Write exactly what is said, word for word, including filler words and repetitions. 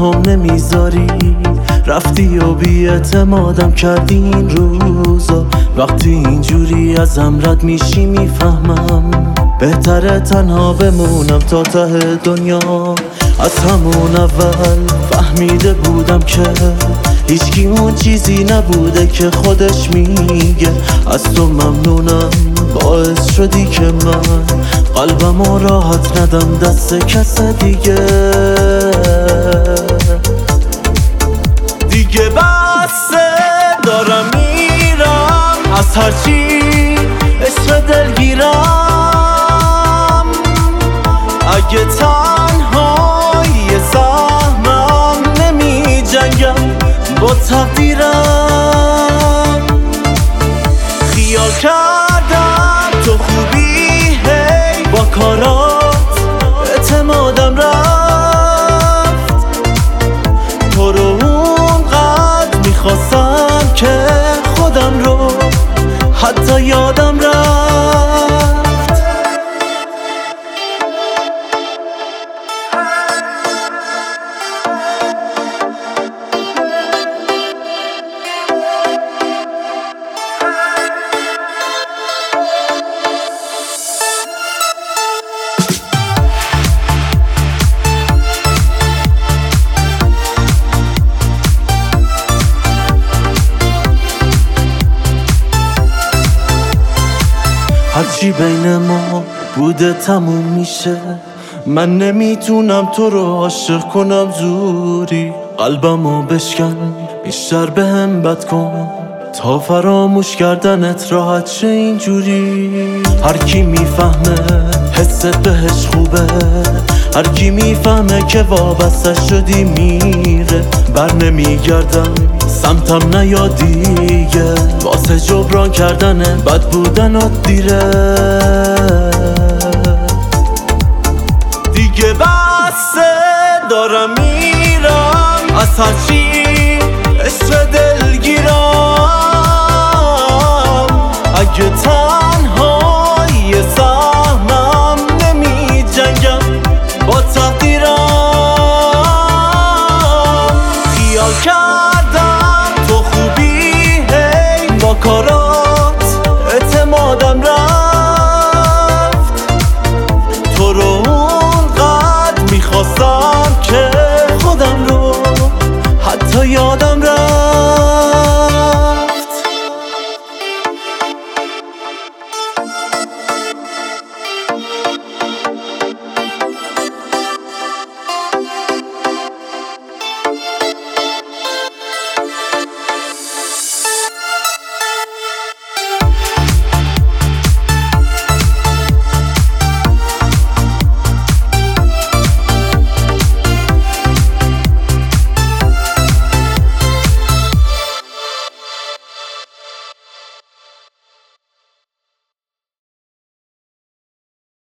تنهام نمیذاری، رفتی و بی اعتمادم کردی این روزا. وقتی اینجوری ازم رد میشی میفهمم بهتره تنها بمونم تا ته دنیا. از همون اول فهمیده بودم که هیچکی اون چیزی نبوده که خودش میگه. از تو ممنونم باعث شدی که من قلبمو راحت ندم دست کس دیگه. دیگه بسه دارم میرم از هرچی عشق دلگیرم. اگه تنهایی سهمم نمی جنگم با تقدیرم. خیال کردم تو خوبی هی با کارات اعتمادم رفت. تو رو اونقدر میخواستم که خودم رو حتی یادم رفت. هرچی بین ما بوده تموم میشه، من نمیتونم تو رو عاشق کنم زوری. قلبمو بشکن بیشتر بهم بد کن تا فراموش کردنت راحت شه اینجوری. هر کی میفهمه حست بهش خوبه، هر کی میفهمه که وابسته شدی میره. بر نمیگردم سمتم نیا دیگه، واسه جبران کردن بد بودنات دیره.